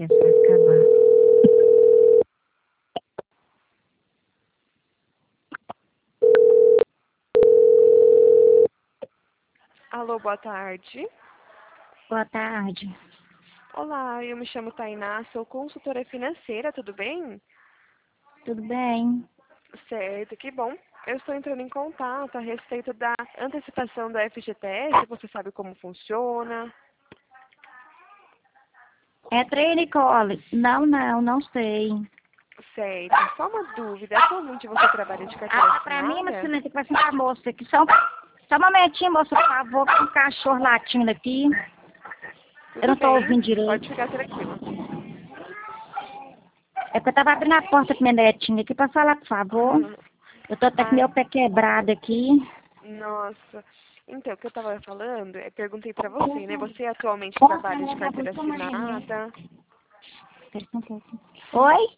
tempo vai acabar. Alô, boa tarde. Boa tarde. Olá, eu me chamo Tainá, sou consultora financeira, tudo bem? Tudo bem? Certo, que bom. Eu estou entrando em contato a respeito da antecipação da FGTS, você sabe como funciona? É Nicole. Não sei. Certo, só uma dúvida, atualmente você trabalha de carteira Pra mim, mas assinada? tem que conversar com a moça aqui. Só um momentinho, moça, por favor, com um cachorro latindo aqui. Eu não Tudo tô bem, ouvindo direito. pode ficar tranquila. É porque eu tava abrindo a porta com minha netinha aqui pra falar, por favor. Eu tô até com Ah, meu pé quebrado aqui. nossa. Então, o que eu estava falando, perguntei para você, né? Você atualmente trabalha de carteira assinada? Oi?